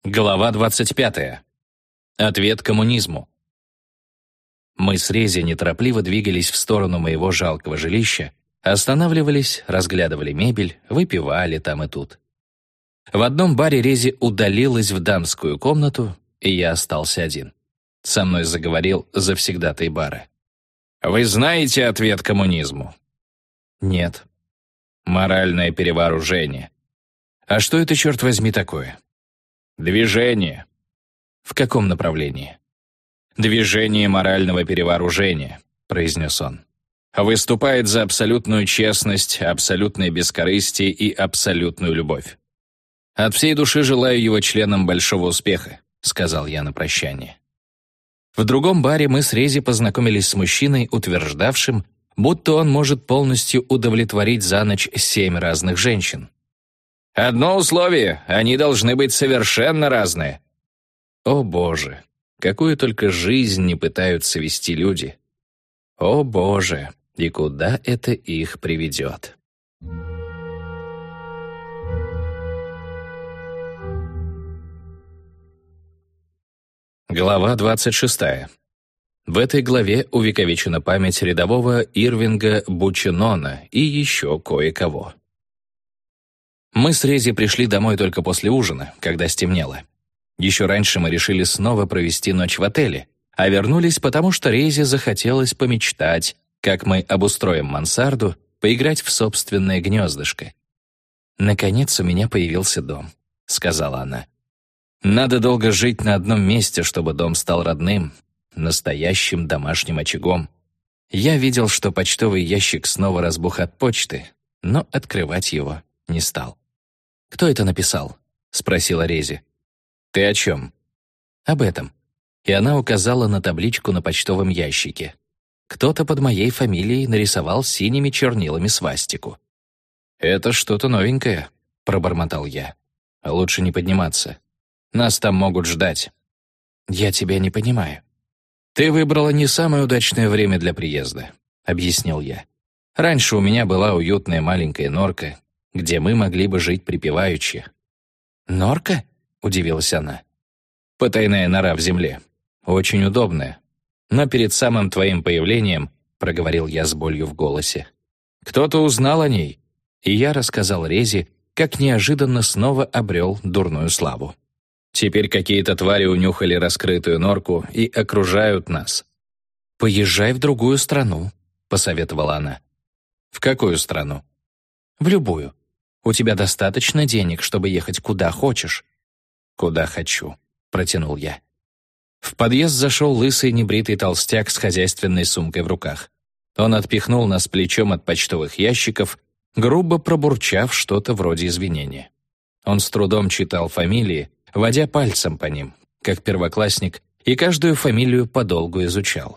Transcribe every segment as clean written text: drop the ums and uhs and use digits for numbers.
Глава 25. Ответ коммунизму. Мы с Рези неторопливо двигались в сторону моего жалкого жилища, останавливались, разглядывали мебель, выпивали там и тут. В одном баре Рези удалилась в дамскую комнату, и я остался один. Со мной заговорил завсегдатай бара. «Вы знаете ответ коммунизму?» «Нет». «Моральное перевооружение». «А что это, черт возьми, такое?» «Движение». «В каком направлении?» «Движение морального перевооружения», — произнес он. «Выступает за абсолютную честность, абсолютное бескорыстие и абсолютную любовь. От всей души желаю его членам большого успеха», — сказал я на прощание. В другом баре мы с Рези познакомились с мужчиной, утверждавшим, будто он может полностью удовлетворить за ночь 7 разных женщин. «Одно условие — они должны быть совершенно разные». О Боже, какую только жизнь не пытаются вести люди. О Боже, и куда это их приведет? Глава 26. В этой главе увековечена память рядового Ирвинга Бученона и еще кое-кого. Мы с Рези пришли домой только после ужина, когда стемнело. Еще раньше мы решили снова провести ночь в отеле, а вернулись потому, что Рези захотелось помечтать, как мы обустроим мансарду, поиграть в собственное гнездышко. «Наконец у меня появился дом», — сказала она. «Надо долго жить на одном месте, чтобы дом стал родным, настоящим домашним очагом». Я видел, что почтовый ящик снова разбух от почты, но открывать его не стал. «Кто это написал?» — спросила Рези. «Ты о чем?» «Об этом». И она указала на табличку на почтовом ящике. Кто-то под моей фамилией нарисовал синими чернилами свастику. «Это что-то новенькое», — пробормотал я. «Лучше не подниматься. Нас там могут ждать». «Я тебя не понимаю». «Ты выбрала не самое удачное время для приезда», — объяснил я. «Раньше у меня была уютная маленькая норка, где мы могли бы жить припеваючи». «Норка?» — удивилась она. «Потайная нора в земле. Очень удобная. Но перед самым твоим появлением, — проговорил я с болью в голосе, — кто-то узнал о ней, и я рассказал Рези, как неожиданно снова обрел дурную славу. Теперь какие-то твари унюхали раскрытую норку и окружают нас». «Поезжай в другую страну», — посоветовала она. «В какую страну?» «В любую. У тебя достаточно денег, чтобы ехать куда хочешь». «Куда хочу», — протянул я. В подъезд зашел лысый небритый толстяк с хозяйственной сумкой в руках. Он отпихнул нас плечом от почтовых ящиков, грубо пробурчав что-то вроде извинения. Он с трудом читал фамилии, водя пальцем по ним, как первоклассник, и каждую фамилию подолгу изучал.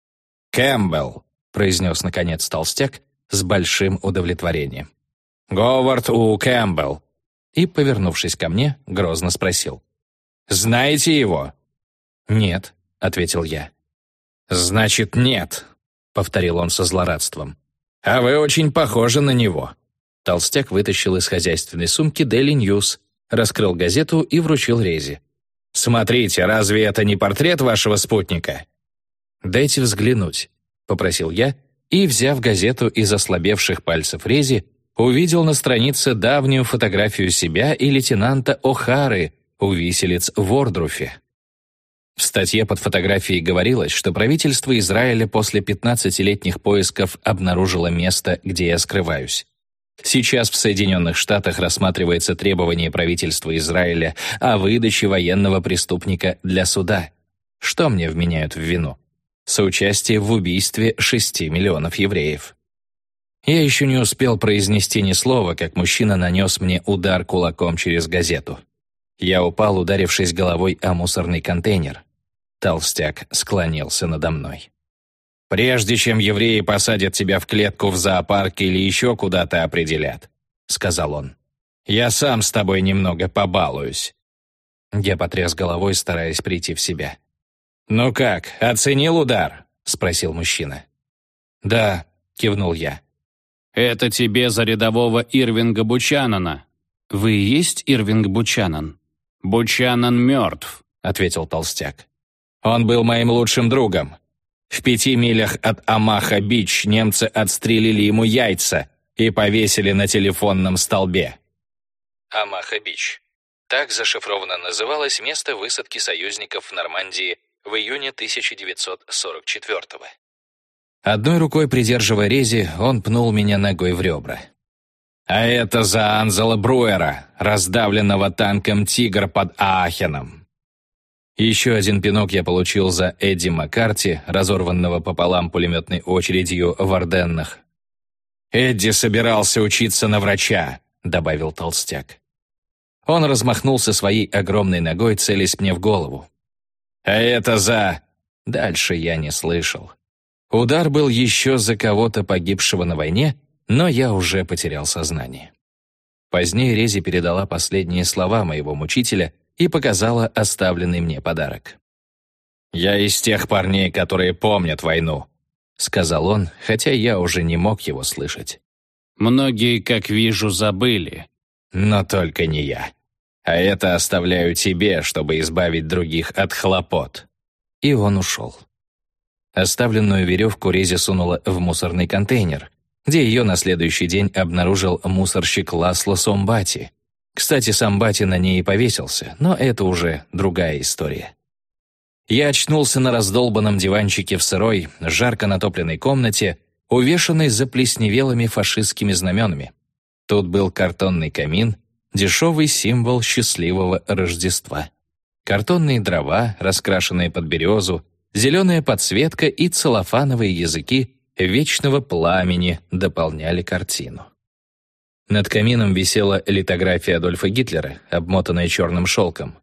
«Кэмпбелл», — произнес наконец толстяк с большим удовлетворением. «Говард У. Кэмпбелл». И, повернувшись ко мне, грозно спросил. «Знаете его?» «Нет», — ответил я. «Значит, нет», — повторил он со злорадством. «А вы очень похожи на него». Толстяк вытащил из хозяйственной сумки Daily News, раскрыл газету и вручил Рези. «Смотрите, разве это не портрет вашего спутника?» «Дайте взглянуть», — попросил я, и, взяв газету из ослабевших пальцев Рези, увидел на странице давнюю фотографию себя и лейтенанта О'Хары у виселиц в Ордруфе. В статье под фотографией говорилось, что правительство Израиля после 15-летних поисков обнаружило место, где я скрываюсь. Сейчас в Соединенных Штатах рассматривается требование правительства Израиля о выдаче военного преступника для суда. Что мне вменяют в вину? Соучастие в убийстве 6 миллионов евреев. Я еще не успел произнести ни слова, как мужчина нанес мне удар кулаком через газету. Я упал, ударившись головой о мусорный контейнер. Толстяк склонился надо мной. «Прежде чем евреи посадят тебя в клетку в зоопарке или еще куда-то определят», — сказал он, — «я сам с тобой немного побалуюсь». Я потряс головой, стараясь прийти в себя. «Ну как, оценил удар?» — спросил мужчина. «Да», — кивнул я. «Это тебе за рядового Ирвинга Бучанана». «Вы и есть Ирвинг Бучанан?» «Бучанан мертв», — ответил толстяк. «Он был моим лучшим другом. В 5 милях от Омаха-Бич немцы отстрелили ему яйца и повесили на телефонном столбе». Омаха-Бич. Так зашифрованно называлось место высадки союзников в Нормандии в июне 1944-го. Одной рукой придерживая рези, он пнул меня ногой в ребра. «А это за Анзела Бруера, раздавленного танком «Тигр» под Аахеном». Еще один пинок я получил за Эдди Маккарти, разорванного пополам пулеметной очередью в Арденнах. «Эдди собирался учиться на врача», — добавил толстяк. Он размахнулся своей огромной ногой, целясь мне в голову. «А это за...» Дальше я не слышал. Удар был еще за кого-то погибшего на войне, но я уже потерял сознание. Позднее Рези передала последние слова моего мучителя и показала оставленный мне подарок. «Я из тех парней, которые помнят войну», — сказал он, хотя я уже не мог его слышать. «Многие, как вижу, забыли». «Но только не я. А это оставляю тебе, чтобы избавить других от хлопот». И он ушел. Оставленную веревку Рези сунула в мусорный контейнер, где ее на следующий день обнаружил мусорщик Ласло Сомбати. Кстати, Сомбати на ней и повесился, но это уже другая история. Я очнулся на раздолбанном диванчике в сырой, жарко натопленной комнате, увешанной заплесневелыми фашистскими знаменами. Тут был картонный камин, дешевый символ счастливого Рождества. Картонные дрова, раскрашенные под березу, зеленая подсветка и целлофановые языки вечного пламени дополняли картину. Над камином висела литография Адольфа Гитлера, обмотанная черным шелком.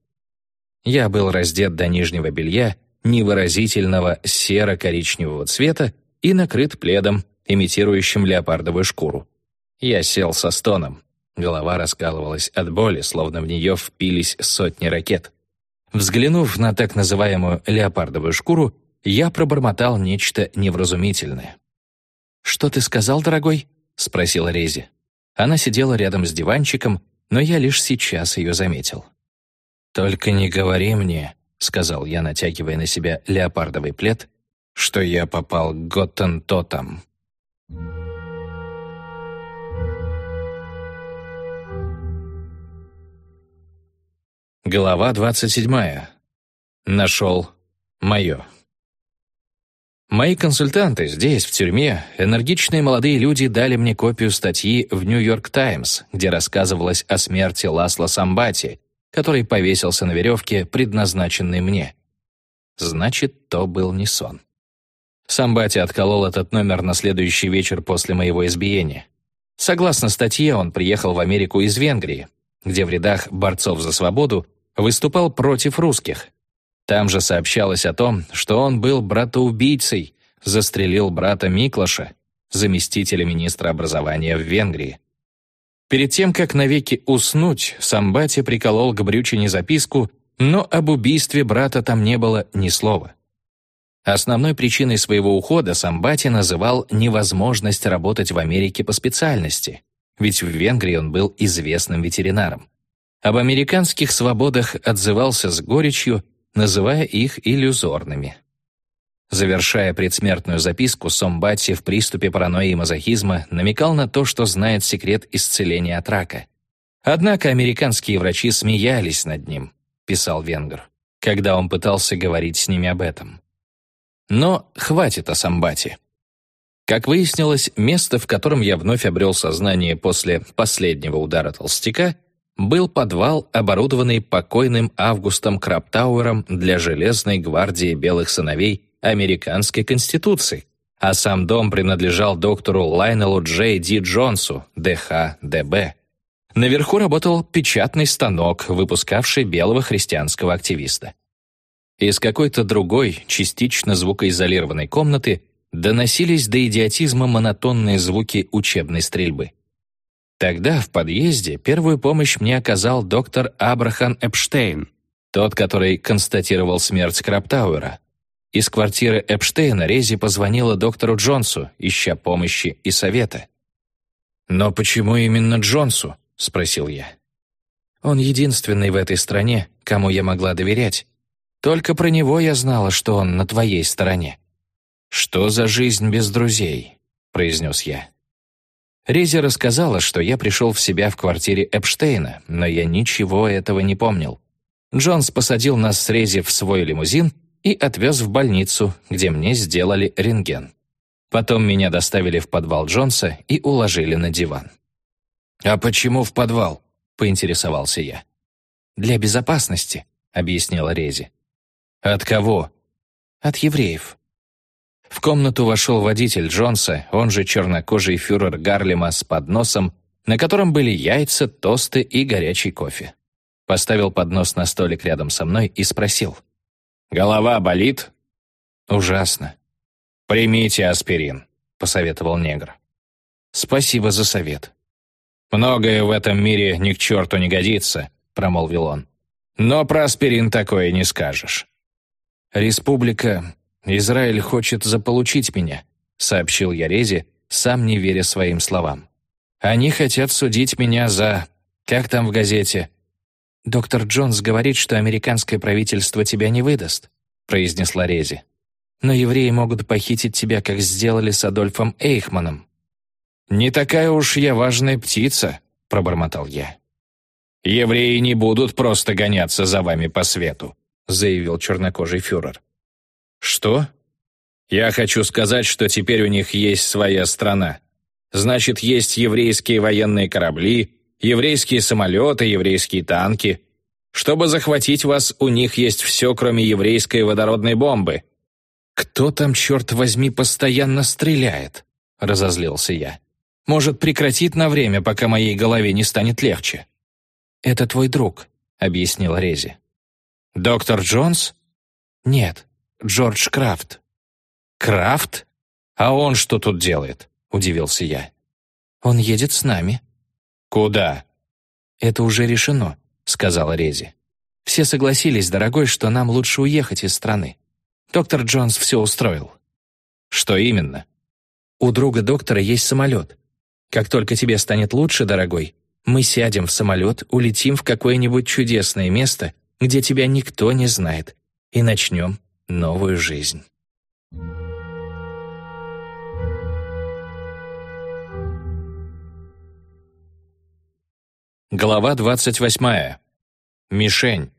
Я был раздет до нижнего белья, невыразительного серо-коричневого цвета, и накрыт пледом, имитирующим леопардовую шкуру. Я сел со стоном. Голова раскалывалась от боли, словно в нее впились сотни ракет. Взглянув на так называемую леопардовую шкуру, я пробормотал нечто невразумительное. «Что ты сказал, дорогой?» — спросила Рези. Она сидела рядом с диванчиком, но я лишь сейчас ее заметил. «Только не говори мне», — сказал я, натягивая на себя леопардовый плед, «что я попал к Готтентотам». Глава 27. Нашел мое. Мои консультанты здесь, в тюрьме, энергичные молодые люди дали мне копию статьи в «Нью-Йорк Таймс», где рассказывалось о смерти Ласло Сомбати, который повесился на веревке, предназначенной мне. Значит, то был не сон. Сомбати отколол этот номер на следующий вечер после моего избиения. Согласно статье, он приехал в Америку из Венгрии, где в рядах борцов за свободу выступал против русских. Там же сообщалось о том, что он был братоубийцей, застрелил брата Миклоша, заместителя министра образования в Венгрии. Перед тем, как навеки уснуть, Сомбати приколол к брючине записку, но об убийстве брата там не было ни слова. Основной причиной своего ухода Сомбати называл невозможность работать в Америке по специальности, ведь в Венгрии он был известным ветеринаром. Об американских свободах отзывался с горечью, называя их иллюзорными. Завершая предсмертную записку, Сомбати в приступе паранойи и мазохизма намекал на то, что знает секрет исцеления от рака. Однако американские врачи смеялись над ним, писал венгр, когда он пытался говорить с ними об этом. Но хватит о Сомбати. Как выяснилось, место, в котором я вновь обрел сознание после последнего удара толстяка, был подвал, оборудованный покойным Августом Краптауэром для Железной гвардии белых сыновей Американской Конституции, а сам дом принадлежал доктору Лайнелу Джей Ди Джонсу, ДХ-ДБ. Наверху работал печатный станок, выпускавший белого христианского активиста. Из какой-то другой, частично звукоизолированной комнаты доносились до идиотизма монотонные звуки учебной стрельбы. Тогда в подъезде первую помощь мне оказал доктор Абрахан Эпштейн, тот, который констатировал смерть Краптауэра. Из квартиры Эпштейна Рези позвонила доктору Джонсу, ища помощи и совета. «Но почему именно Джонсу?» — спросил я. Он единственный в этой стране, кому я могла доверять. Только про него я знала, что он на твоей стороне». «Что за жизнь без друзей?» — произнес я. Рези рассказала, что я пришел в себя в квартире Эпштейна, но я ничего этого не помнил. Джонс посадил нас с Рези в свой лимузин и отвез в больницу, где мне сделали рентген. Потом меня доставили в подвал Джонса и уложили на диван. «А почему в подвал?» — поинтересовался я. «Для безопасности», — объяснила Рези. «От кого?» «От евреев». В комнату вошел водитель Джонса, он же чернокожий фюрер Гарлема, с подносом, на котором были яйца, тосты и горячий кофе. Поставил поднос на столик рядом со мной и спросил. «Голова болит?» «Ужасно». «Примите аспирин», — посоветовал негр. «Спасибо за совет». «Многое в этом мире ни к черту не годится», — промолвил он. «Но про аспирин такое не скажешь». «Республика Израиль хочет заполучить меня», — сообщил я Рези, сам не веря своим словам. «Они хотят судить меня за... Как там в газете?» «Доктор Джонс говорит, что американское правительство тебя не выдаст», — произнесла Рези. «Но евреи могут похитить тебя, как сделали с Адольфом Эйхманом». «Не такая уж я важная птица», — пробормотал я. «Евреи не будут просто гоняться за вами по свету», — заявил чернокожий фюрер. «Что?» «Я хочу сказать, что теперь у них есть своя страна. Значит, есть еврейские военные корабли, еврейские самолеты, еврейские танки. Чтобы захватить вас, у них есть все, кроме еврейской водородной бомбы». «Кто там, черт возьми, постоянно стреляет?» — разозлился я. «Может, прекратит на время, пока моей голове не станет легче?» «Это твой друг», — объяснила Рези. «Доктор Джонс?» «Нет, Джордж Крафт». «Крафт? А он что тут делает?» — удивился я. «Он едет с нами». «Куда?» «Это уже решено», — сказала Рези. «Все согласились, дорогой, что нам лучше уехать из страны. Доктор Джонс все устроил». «Что именно?» «У друга доктора есть самолет. Как только тебе станет лучше, дорогой, мы сядем в самолет, улетим в какое-нибудь чудесное место, где тебя никто не знает, и начнем новую жизнь». Глава 28. Мишень.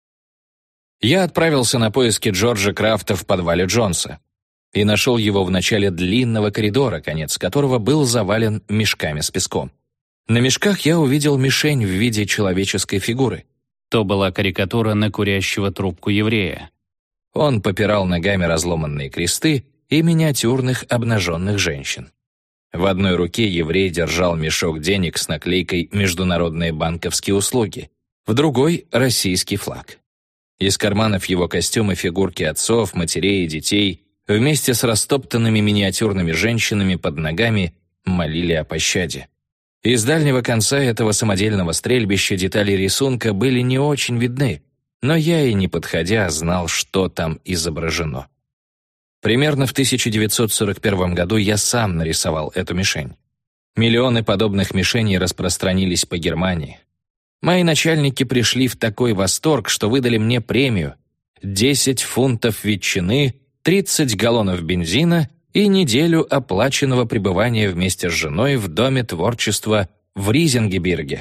Я отправился на поиски Джорджа Крафта в подвале Джонса и нашел его в начале длинного коридора, конец которого был завален мешками с песком. На мешках я увидел мишень в виде человеческой фигуры. То была карикатура на курящего трубку еврея. Он попирал ногами разломанные кресты и миниатюрных обнаженных женщин. В одной руке еврей держал мешок денег с наклейкой «Международные банковские услуги», в другой — российский флаг. Из карманов его костюма фигурки отцов, матерей и детей вместе с растоптанными миниатюрными женщинами под ногами молили о пощаде. Из дальнего конца этого самодельного стрельбища детали рисунка были не очень видны, но я и не подходя знал, что там изображено. Примерно в 1941 году я сам нарисовал эту мишень. Миллионы подобных мишеней распространились по Германии. Мои начальники пришли в такой восторг, что выдали мне премию — 10 фунтов ветчины, 30 галлонов бензина и неделю оплаченного пребывания вместе с женой в Доме творчества в Ризингебирге.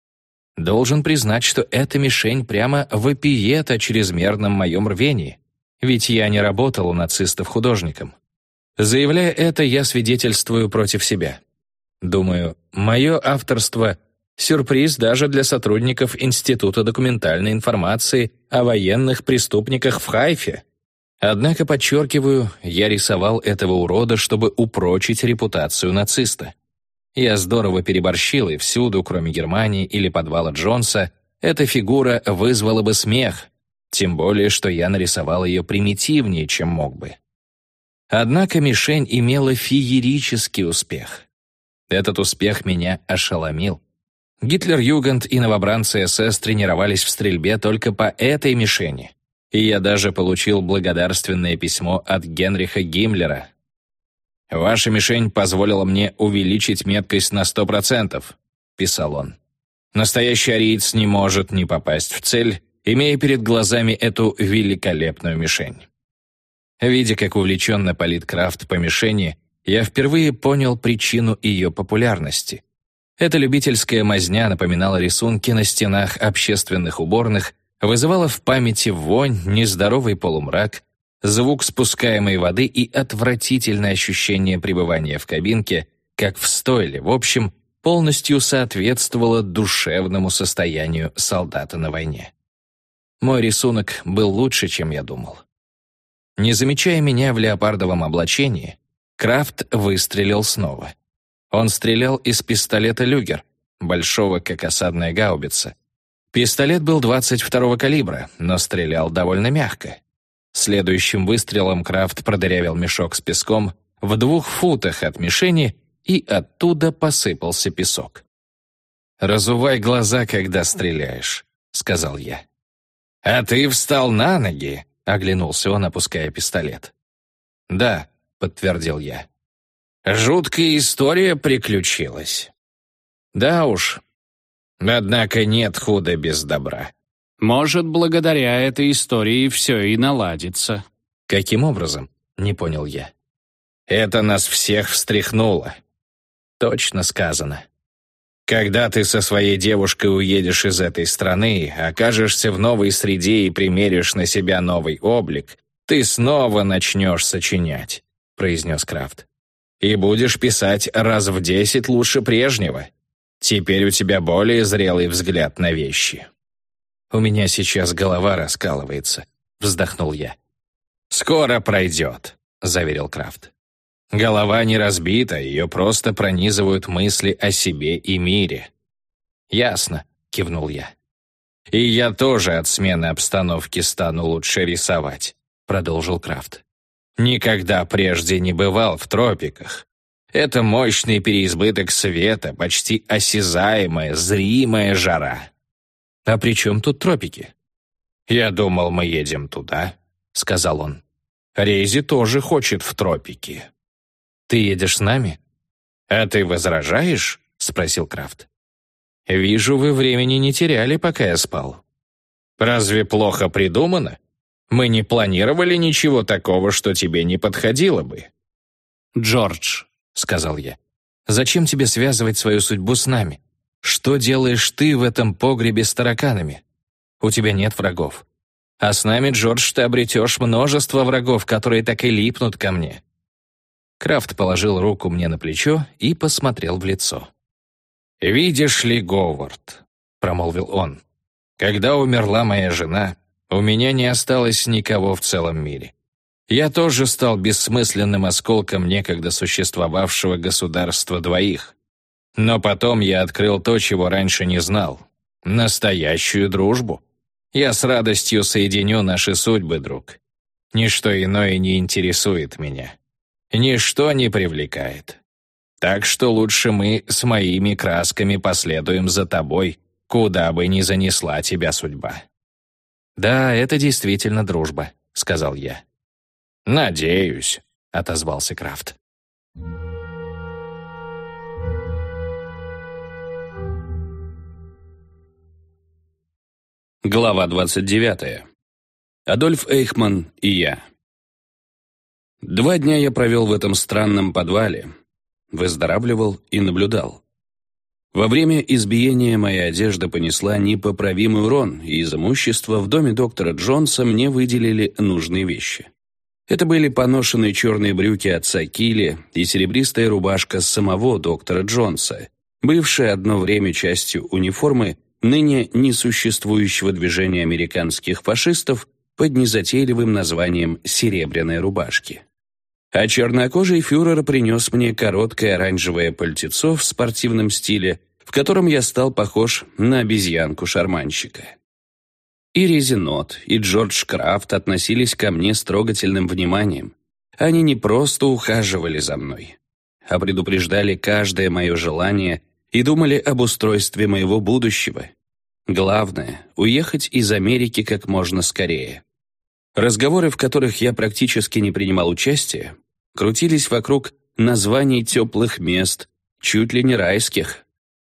Должен признать, что эта мишень прямо вопиет о чрезмерном моем рвении, ведь я не работал у нацистов художником. Заявляя это, я свидетельствую против себя. Думаю, мое авторство — сюрприз даже для сотрудников Института документальной информации о военных преступниках в Хайфе. Однако, подчеркиваю, я рисовал этого урода, чтобы упрочить репутацию нациста. Я здорово переборщил, и всюду, кроме Германии или подвала Джонса, эта фигура вызвала бы смех, тем более, что я нарисовал ее примитивнее, чем мог бы. Однако мишень имела феерический успех. Этот успех меня ошеломил. Гитлер-Югенд и новобранцы СС тренировались в стрельбе только по этой мишени, и я даже получил благодарственное письмо от Генриха Гиммлера. «Ваша мишень позволила мне увеличить меткость на 100%, — писал он. Настоящий ариец не может не попасть в цель, имея перед глазами эту великолепную мишень. Видя, как увлеченно палит Крафт по мишени, я впервые понял причину ее популярности. Эта любительская мазня напоминала рисунки на стенах общественных уборных, вызывала в памяти вонь, нездоровый полумрак, звук спускаемой воды и отвратительное ощущение пребывания в кабинке, как в стойле, в общем, полностью соответствовало душевному состоянию солдата на войне. Мой рисунок был лучше, чем я думал. Не замечая меня в леопардовом облачении, Крафт выстрелил снова. Он стрелял из пистолета «Люгер», большого, как осадная гаубица. Пистолет был 22-го калибра, но стрелял довольно мягко. Следующим выстрелом Крафт продырявил мешок с песком в 2 футах от мишени, и оттуда посыпался песок. «Разувай глаза, когда стреляешь», — сказал я. «А ты встал на ноги?» — оглянулся он, опуская пистолет. «Да», — подтвердил я. «Жуткая история приключилась». «Да уж. Однако нет худа без добра». Может, благодаря этой истории все и наладится. «Каким образом?» — не понял я. «Это нас всех встряхнуло». «Точно сказано. Когда ты со своей девушкой уедешь из этой страны, окажешься в новой среде и примеришь на себя новый облик, ты снова начнешь сочинять», — произнес Крафт. «И будешь писать раз в 10 лучше прежнего. Теперь у тебя более зрелый взгляд на вещи». «У меня сейчас голова раскалывается», — вздохнул я. «Скоро пройдет», — заверил Крафт. «Голова не разбита, ее просто пронизывают мысли о себе и мире». «Ясно», — кивнул я. «И я тоже от смены обстановки стану лучше рисовать», — продолжил Крафт. «Никогда прежде не бывал в тропиках. Это мощный переизбыток света, почти осязаемая, зримая жара». «А при чем тут тропики?» «Я думал, мы едем туда», — сказал он. «Рейзи тоже хочет в тропики». «Ты едешь с нами?» «А ты возражаешь?» — спросил Крафт. «Вижу, вы времени не теряли, пока я спал». «Разве плохо придумано? Мы не планировали ничего такого, что тебе не подходило бы». «Джордж», — сказал я, — «зачем тебе связывать свою судьбу с нами? Что делаешь ты в этом погребе с тараканами? У тебя нет врагов. А с нами, Джордж, ты обретешь множество врагов, которые так и липнут ко мне». Крафт положил руку мне на плечо и посмотрел в лицо. «Видишь ли, Говард», — промолвил он, — «когда умерла моя жена, у меня не осталось никого в целом мире. Я тоже стал бессмысленным осколком некогда существовавшего государства двоих. Но потом я открыл то, чего раньше не знал — настоящую дружбу. Я с радостью соединю наши судьбы, друг. Ничто иное не интересует меня. Ничто не привлекает. Так что лучше мы с моими красками последуем за тобой, куда бы ни занесла тебя судьба». «Да, это действительно дружба», — сказал я. «Надеюсь», — отозвался Крафт. Глава 29. Адольф Эйхман и я. 2 дня я провел в этом странном подвале, выздоравливал и наблюдал. Во время избиения моя одежда понесла непоправимый урон, и из имущества в доме доктора Джонса мне выделили нужные вещи. Это были поношенные черные брюки отца Килли и серебристая рубашка самого доктора Джонса, бывшая одно время частью униформы ныне несуществующего движения американских фашистов под незатейливым названием «серебряной рубашки». А чернокожий фюрер принес мне короткое оранжевое пальтецо в спортивном стиле, в котором я стал похож на обезьянку-шарманщика. И Резинот, и Джордж Крафт относились ко мне с трогательным вниманием. Они не просто ухаживали за мной, а предупреждали каждое мое желание и думали об устройстве моего будущего. Главное — уехать из Америки как можно скорее. Разговоры, в которых я практически не принимал участия, крутились вокруг названий теплых мест, чуть ли не райских.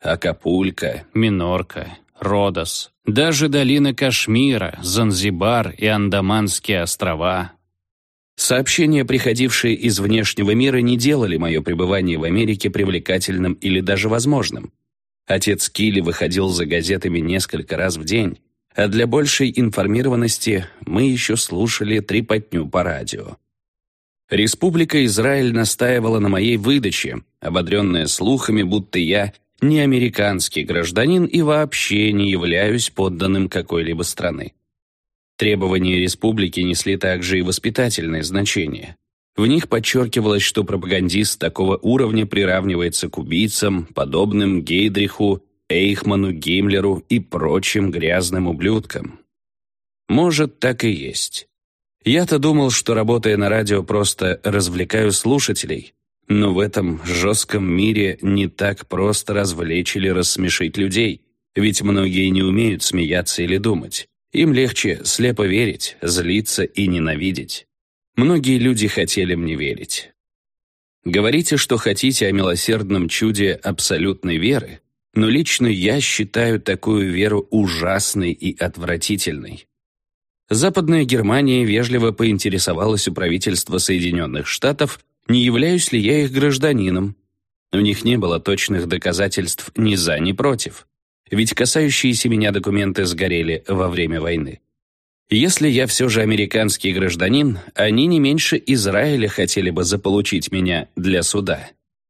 Акапулько, Минорка, Родос, даже долина Кашмира, Занзибар и Андаманские острова. Сообщения, приходившие из внешнего мира, не делали мое пребывание в Америке привлекательным или даже возможным. Отец Килли выходил за газетами несколько раз в день, а для большей информированности мы еще слушали трепотню по радио. Республика Израиль настаивала на моей выдаче, ободренная слухами, будто я не американский гражданин и вообще не являюсь подданным какой-либо страны. Требования республики несли также и воспитательное значение. В них подчеркивалось, что пропагандист такого уровня приравнивается к убийцам, подобным Гейдриху, Эйхману, Гиммлеру и прочим грязным ублюдкам. Может, так и есть. Я-то думал, что, работая на радио, просто развлекаю слушателей, но в этом жестком мире не так просто развлечь или рассмешить людей, ведь многие не умеют смеяться или думать. Им легче слепо верить, злиться и ненавидеть. Многие люди хотели мне верить. Говорите, что хотите о милосердном чуде абсолютной веры, но лично я считаю такую веру ужасной и отвратительной. Западная Германия вежливо поинтересовалась у правительства Соединенных Штатов, не являюсь ли я их гражданином. У них не было точных доказательств ни за, ни против. Ведь касающиеся меня документы сгорели во время войны. Если я все же американский гражданин, они не меньше Израиля хотели бы заполучить меня для суда.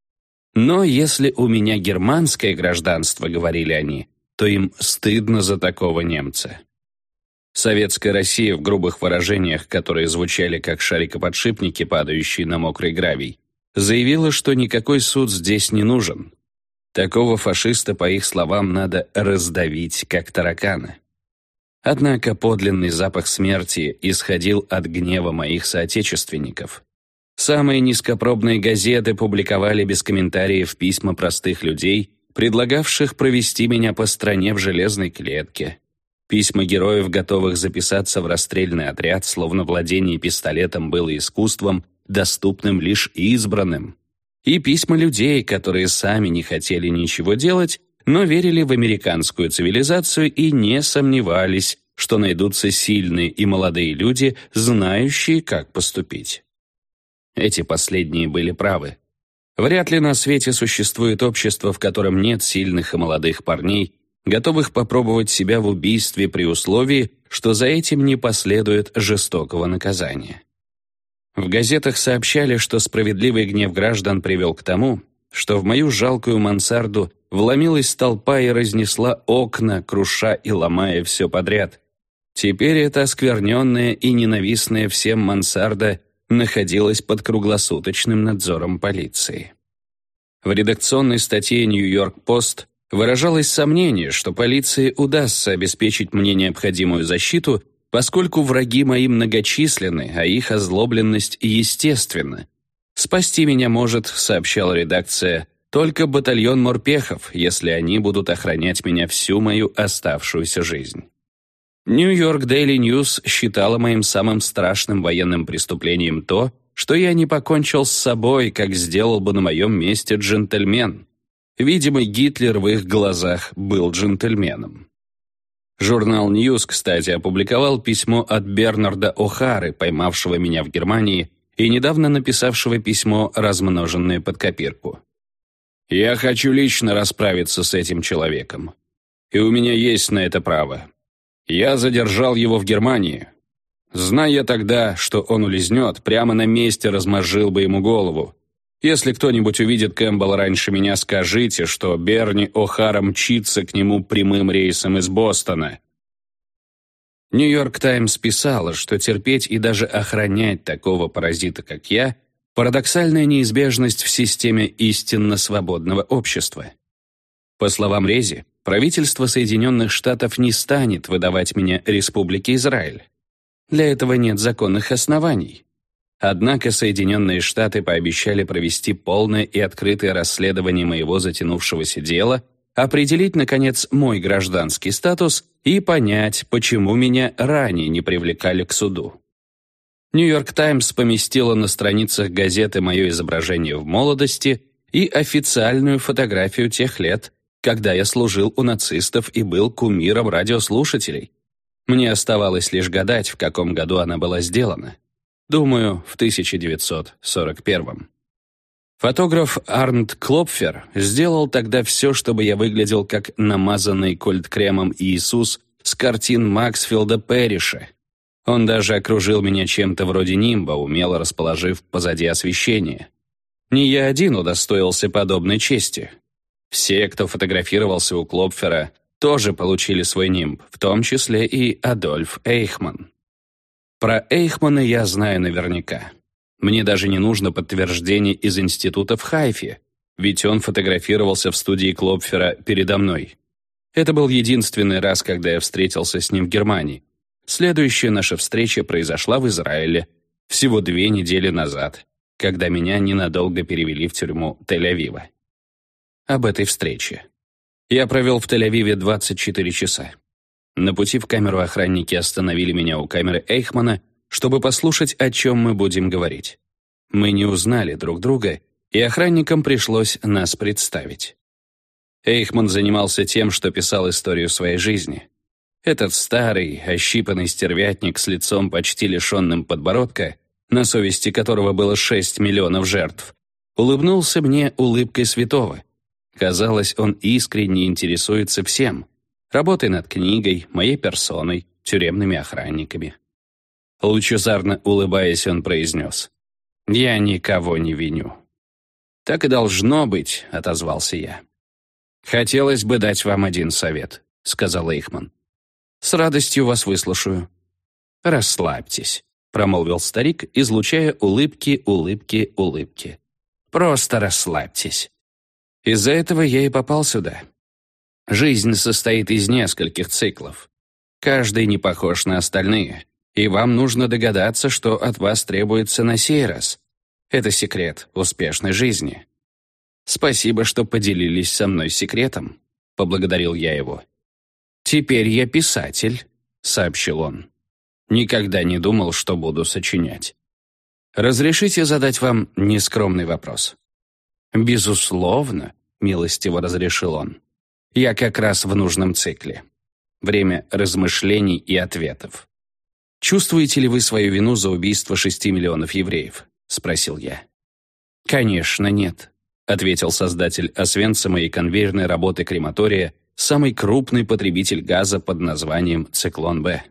Но если у меня германское гражданство, говорили они, то им стыдно за такого немца. Советская Россия в грубых выражениях, которые звучали как шарикоподшипники, падающие на мокрый гравий, заявила, что никакой суд здесь не нужен. Такого фашиста, по их словам, надо раздавить, как таракана. Однако подлинный запах смерти исходил от гнева моих соотечественников. Самые низкопробные газеты публиковали без комментариев письма простых людей, предлагавших провести меня по стране в железной клетке. Письма героев, готовых записаться в расстрельный отряд, словно владение пистолетом было искусством, доступным лишь избранным. И письма людей, которые сами не хотели ничего делать, но верили в американскую цивилизацию и не сомневались, что найдутся сильные и молодые люди, знающие, как поступить. Эти последние были правы. Вряд ли на свете существует общество, в котором нет сильных и молодых парней, готовых попробовать себя в убийстве при условии, что за этим не последует жестокого наказания. В газетах сообщали, что справедливый гнев граждан привел к тому, что в мою жалкую мансарду вломилась толпа и разнесла окна, круша и ломая все подряд. Теперь эта оскверненная и ненавистная всем мансарда находилась под круглосуточным надзором полиции. В редакционной статье «Нью-Йорк-Пост» выражалось сомнение, что полиции удастся обеспечить мне необходимую защиту, поскольку враги мои многочисленны, а их озлобленность естественна. «Спасти меня может, — сообщала редакция, — только батальон морпехов, если они будут охранять меня всю мою оставшуюся жизнь». Нью-Йорк Дейли Ньюс считала моим самым страшным военным преступлением то, что я не покончил с собой, как сделал бы на моем месте джентльмен. Видимо, Гитлер в их глазах был джентльменом. Журнал «Ньюс», кстати, опубликовал письмо от Бернарда О'Хары, поймавшего меня в Германии, и недавно написавшего письмо, размноженное под копирку. «Я хочу лично расправиться с этим человеком. И у меня есть на это право. Я задержал его в Германии. Зная тогда, что он улизнет, прямо на месте размозжил бы ему голову. Если кто-нибудь увидит Кэмпбелла раньше меня, скажите, что Берни О'Хара мчится к нему прямым рейсом из Бостона». «Нью-Йорк Таймс» писала, что терпеть и даже охранять такого паразита, как я, парадоксальная неизбежность в системе истинно свободного общества. По словам Рези, правительство Соединенных Штатов не станет выдавать меня Республике Израиль. Для этого нет законных оснований. Однако Соединенные Штаты пообещали провести полное и открытое расследование моего затянувшегося дела, определить, наконец, мой гражданский статус и понять, почему меня ранее не привлекали к суду. «Нью-Йорк Таймс» поместила на страницах газеты мое изображение в молодости и официальную фотографию тех лет, когда я служил у нацистов и был кумиром радиослушателей. Мне оставалось лишь гадать, в каком году она была сделана. Думаю, в 1941. Фотограф Арнт Клопфер сделал тогда все, чтобы я выглядел как намазанный кольт-кремом Иисус с картин Максфилда Перриша. Он даже окружил меня чем-то вроде нимба, умело расположив позади освещение. Не я один удостоился подобной чести. Все, кто фотографировался у Клопфера, тоже получили свой нимб, в том числе и Адольф Эйхман. Про Эйхмана я знаю наверняка. Мне даже не нужно подтверждение из института в Хайфе, ведь он фотографировался в студии Клопфера передо мной. Это был единственный раз, когда я встретился с ним в Германии. Следующая наша встреча произошла в Израиле всего 2 недели назад, когда меня ненадолго перевели в тюрьму Тель-Авива. Об этой встрече. Я провел в Тель-Авиве 24 часа. На пути в камеру охранники остановили меня у камеры Эйхмана, чтобы послушать, о чем мы будем говорить. Мы не узнали друг друга, и охранникам пришлось нас представить. Эйхман занимался тем, что писал историю своей жизни. Этот старый, ощипанный стервятник с лицом почти лишенным подбородка, на совести которого было 6 миллионов жертв, улыбнулся мне улыбкой святого. Казалось, он искренне интересуется всем. Работой над книгой, моей персоной, тюремными охранниками. Лучезарно улыбаясь, он произнес: «Я никого не виню». «Так и должно быть», — отозвался я. «Хотелось бы дать вам один совет», — сказал Эйхман. «С радостью вас выслушаю». «Расслабьтесь», — промолвил старик, излучая улыбки, улыбки, улыбки. «Просто расслабьтесь. Из-за этого я и попал сюда. Жизнь состоит из нескольких циклов. Каждый не похож на остальные, и вам нужно догадаться, что от вас требуется на сей раз. Это секрет успешной жизни». «Спасибо, что поделились со мной секретом», — поблагодарил я его. «Теперь я писатель», — сообщил он. «Никогда не думал, что буду сочинять. Разрешите задать вам нескромный вопрос?» «Безусловно», — милостиво разрешил он. «Я как раз в нужном цикле. Время размышлений и ответов». «Чувствуете ли вы свою вину за убийство 6 миллионов евреев?» — спросил я. «Конечно, нет», — ответил создатель Освенцима и конвейерной работы крематория, самый крупный потребитель газа под названием «Циклон-Б».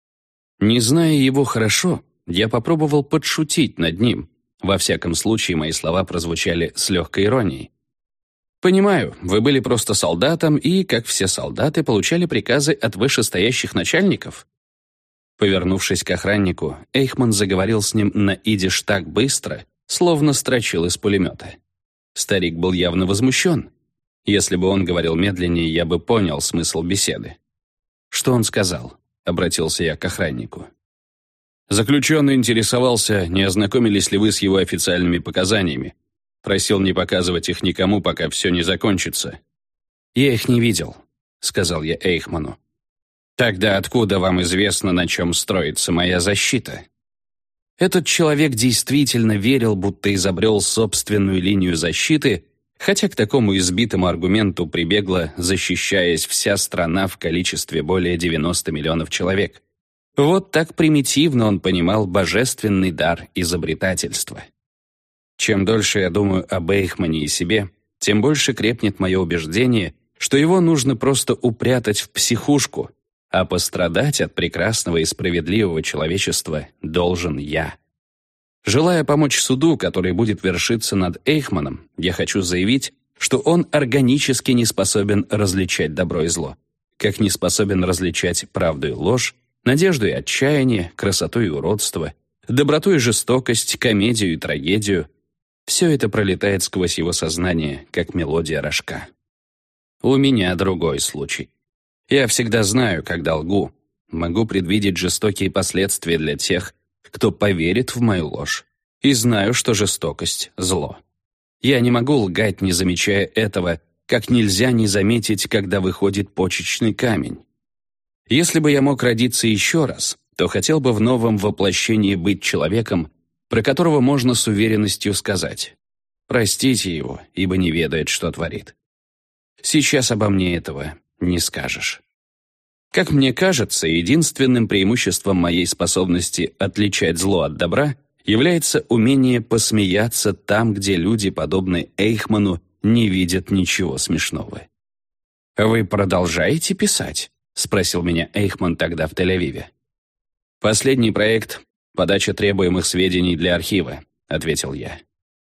Не зная его хорошо, я попробовал подшутить над ним. Во всяком случае, мои слова прозвучали с легкой иронией. «Понимаю, вы были просто солдатом и, как все солдаты, получали приказы от вышестоящих начальников». Повернувшись к охраннику, Эйхман заговорил с ним на идиш так быстро, словно строчил из пулемета. Старик был явно возмущен. Если бы он говорил медленнее, я бы понял смысл беседы. «Что он сказал?» — обратился я к охраннику. Заключенный интересовался, не ознакомились ли вы с его официальными показаниями. Просил не показывать их никому, пока все не закончится. «Я их не видел», — сказал я Эйхману. «Тогда откуда вам известно, на чем строится моя защита?» Этот человек действительно верил, будто изобрел собственную линию защиты, хотя к такому избитому аргументу прибегла, защищаясь вся страна в количестве более 90 миллионов человек. Вот так примитивно он понимал божественный дар изобретательства. Чем дольше я думаю об Эйхмане и себе, тем больше крепнет мое убеждение, что его нужно просто упрятать в психушку, а пострадать от прекрасного и справедливого человечества должен я. Желая помочь суду, который будет вершиться над Эйхманом, я хочу заявить, что он органически не способен различать добро и зло, как не способен различать правду и ложь, надежду и отчаяние, красоту и уродство, доброту и жестокость, комедию и трагедию. Все это пролетает сквозь его сознание, как мелодия рожка. У меня другой случай. Я всегда знаю, когда лгу. Могу предвидеть жестокие последствия для тех, кто поверит в мою ложь. И знаю, что жестокость — зло. Я не могу лгать, не замечая этого, как нельзя не заметить, когда выходит почечный камень. Если бы я мог родиться еще раз, то хотел бы в новом воплощении быть человеком, про которого можно с уверенностью сказать: «Простите его, ибо не ведает, что творит». Сейчас обо мне этого не скажешь. Как мне кажется, единственным преимуществом моей способности отличать зло от добра является умение посмеяться там, где люди, подобные Эйхману, не видят ничего смешного. «Вы продолжаете писать?» — спросил меня Эйхман тогда в Тель-Авиве. «Последний проект — подача требуемых сведений для архива», — ответил я.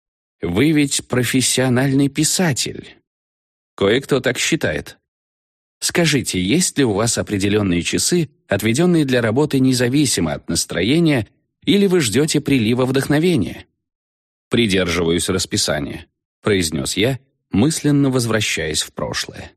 «Вы ведь профессиональный писатель». «Кое-кто так считает». «Скажите, есть ли у вас определенные часы, отведенные для работы независимо от настроения, или вы ждете прилива вдохновения?» «Придерживаюсь расписания», — произнес я, мысленно возвращаясь в прошлое.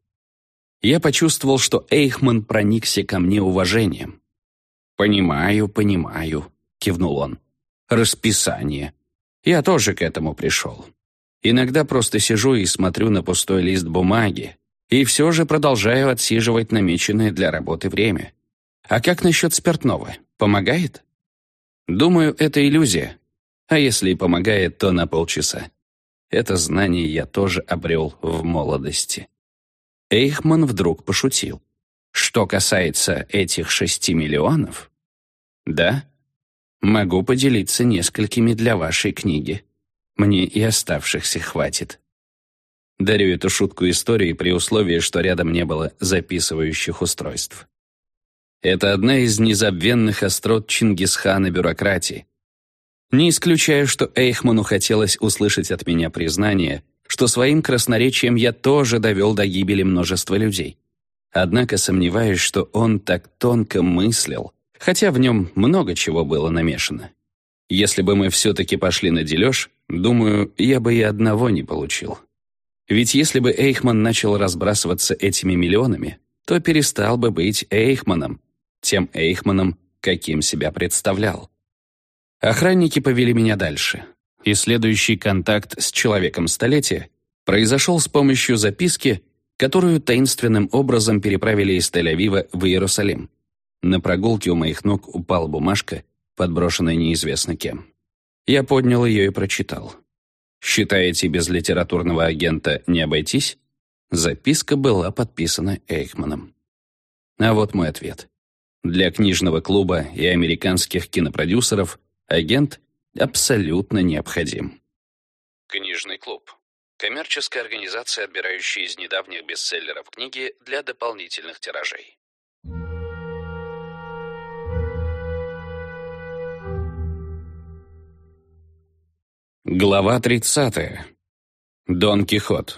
Я почувствовал, что Эйхман проникся ко мне уважением. «Понимаю, понимаю», — кивнул он. «Расписание. Я тоже к этому пришел. Иногда просто сижу и смотрю на пустой лист бумаги, и все же продолжаю отсиживать намеченное для работы время. А как насчет спиртного? Помогает?» «Думаю, это иллюзия. А если и помогает, то на полчаса. Это знание я тоже обрел в молодости». Эйхман вдруг пошутил. «Что касается этих 6 миллионов...» «Да, могу поделиться несколькими для вашей книги. Мне и оставшихся хватит». Дарю эту шутку истории при условии, что рядом не было записывающих устройств. Это одна из незабвенных острот Чингисхана бюрократии. Не исключаю, что Эйхману хотелось услышать от меня признание, что своим красноречием я тоже довел до гибели множества людей. Однако сомневаюсь, что он так тонко мыслил, хотя в нем много чего было намешано. Если бы мы все-таки пошли на дележ, думаю, я бы и одного не получил. Ведь если бы Эйхман начал разбрасываться этими миллионами, то перестал бы быть Эйхманом, тем Эйхманом, каким себя представлял. Охранники повели меня дальше, и следующий контакт с человеком столетия произошел с помощью записки, которую таинственным образом переправили из Тель-Авива в Иерусалим. На прогулке у моих ног упала бумажка, подброшенная неизвестно кем. Я поднял ее и прочитал. «Считаете, без литературного агента не обойтись?» Записка была подписана Эйхманом. А вот мой ответ. Для книжного клуба и американских кинопродюсеров агент абсолютно необходим. Книжный клуб. Коммерческая организация, отбирающая из недавних бестселлеров книги для дополнительных тиражей. Глава 30. Дон Кихот.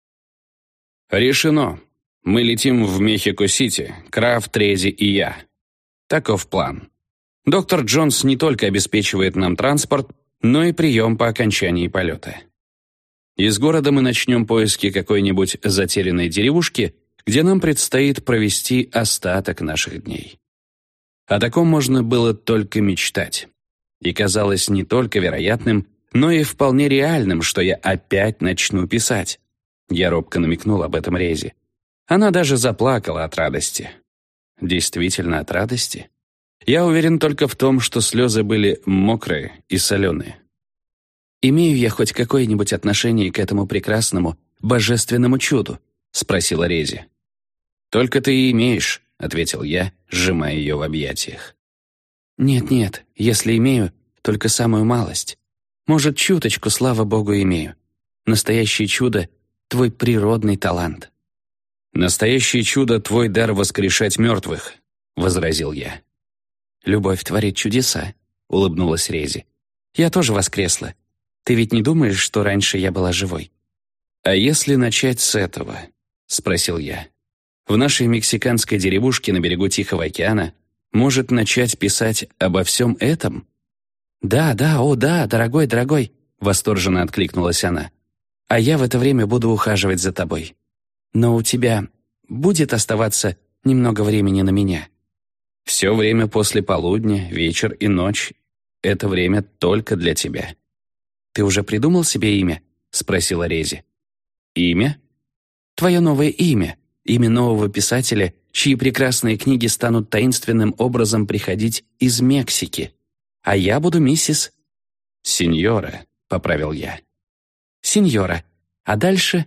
Решено. Мы летим в Мехико-Сити, Крафт, Рези и я. Таков план. Доктор Джонс не только обеспечивает нам транспорт, но и прием по окончании полета. Из города мы начнем поиски какой-нибудь затерянной деревушки, где нам предстоит провести остаток наших дней. О таком можно было только мечтать. И казалось не только вероятным, но и вполне реальным, что я опять начну писать. Я робко намекнул об этом Рези. Она даже заплакала от радости. Действительно от радости? Я уверен только в том, что слезы были мокрые и соленые. «Имею я хоть какое-нибудь отношение к этому прекрасному, божественному чуду?» — спросила Рези. «Только ты и имеешь», — ответил я, сжимая ее в объятиях. «Нет-нет, если имею, только самую малость. Может, чуточку, слава Богу, имею. Настоящее чудо — твой природный талант». «Настоящее чудо — твой дар воскрешать мертвых», — возразил я. «Любовь творит чудеса», — улыбнулась Рези. «Я тоже воскресла. Ты ведь не думаешь, что раньше я была живой?» «А если начать с этого?» — спросил я. «В нашей мексиканской деревушке на берегу Тихого океана может начать писать обо всем этом?» «Да, дорогой», — восторженно откликнулась она. «А я в это время буду ухаживать за тобой. Но у тебя будет оставаться немного времени на меня?» «Все время после полудня, вечер и ночь — это время только для тебя». «Ты уже придумал себе имя?» — спросила Рези. «Имя?» «Твое новое имя. Имя нового писателя, чьи прекрасные книги станут таинственным образом приходить из Мексики. А я буду миссис...» «Сеньора», — поправил я. «Сеньора. А дальше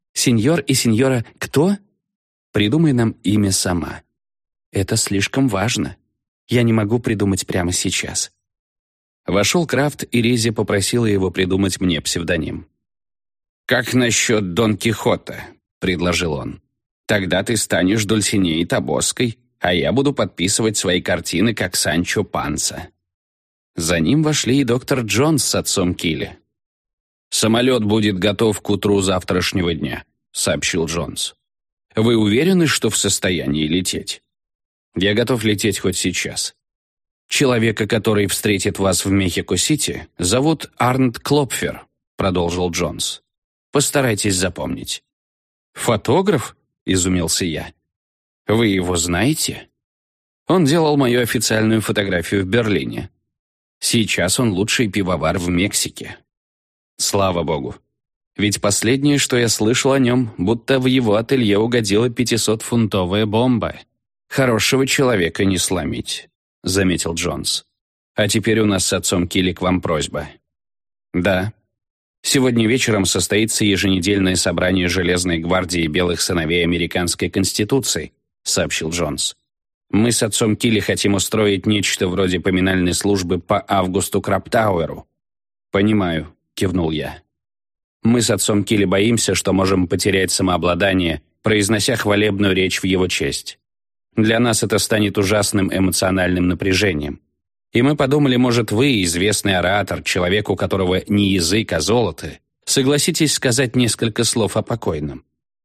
Сеньор и сеньора кто? Придумай нам имя сама. Это слишком важно. Я не могу придумать прямо сейчас. Вошел Крафт, и Рези попросила его придумать мне псевдоним. «Как насчет Дон Кихота?» — предложил он. «Тогда ты станешь Дульсинеей Тобоской, а я буду подписывать свои картины как Санчо Панса». За ним вошли и доктор Джонс с отцом Килли. «Самолет будет готов к утру завтрашнего дня», — сообщил Джонс. «Вы уверены, что в состоянии лететь?» «Я готов лететь хоть сейчас. Человека, который встретит вас в Мехико-Сити, зовут Арнт Клопфер», — продолжил Джонс. «Постарайтесь запомнить». «Фотограф?» — изумился я. «Вы его знаете?» Он делал мою официальную фотографию в Берлине. Сейчас он лучший пивовар в Мексике. Слава богу. Ведь последнее, что я слышал о нем, будто в его ателье угодила 500-фунтовая бомба. Хорошего человека не сломить, заметил Джонс. А теперь у нас с отцом Килли к вам просьба. Да. Сегодня вечером состоится еженедельное собрание Железной гвардии белых сыновей Американской Конституции, сообщил Джонс. Мы с отцом Килли хотим устроить нечто вроде поминальной службы по Августу Краптауэру. Понимаю, кивнул я. Мы с отцом Килли боимся, что можем потерять самообладание, произнося хвалебную речь в его честь. Для нас это станет ужасным эмоциональным напряжением. И мы подумали, может, вы, известный оратор, человек, у которого не язык, а золото, согласитесь сказать несколько слов о покойном.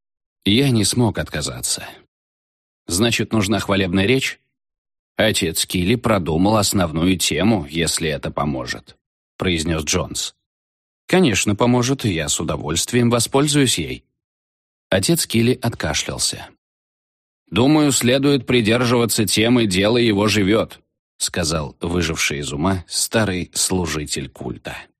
Я не смог отказаться. Значит, нужна хвалебная речь? Отец Килли продумал основную тему, если это поможет, произнес Джонс. Конечно, поможет, и я с удовольствием воспользуюсь ей. Отец Килли откашлялся. «Думаю, следует придерживаться темы «Дело его живет», сказал выживший из ума старый служитель культа.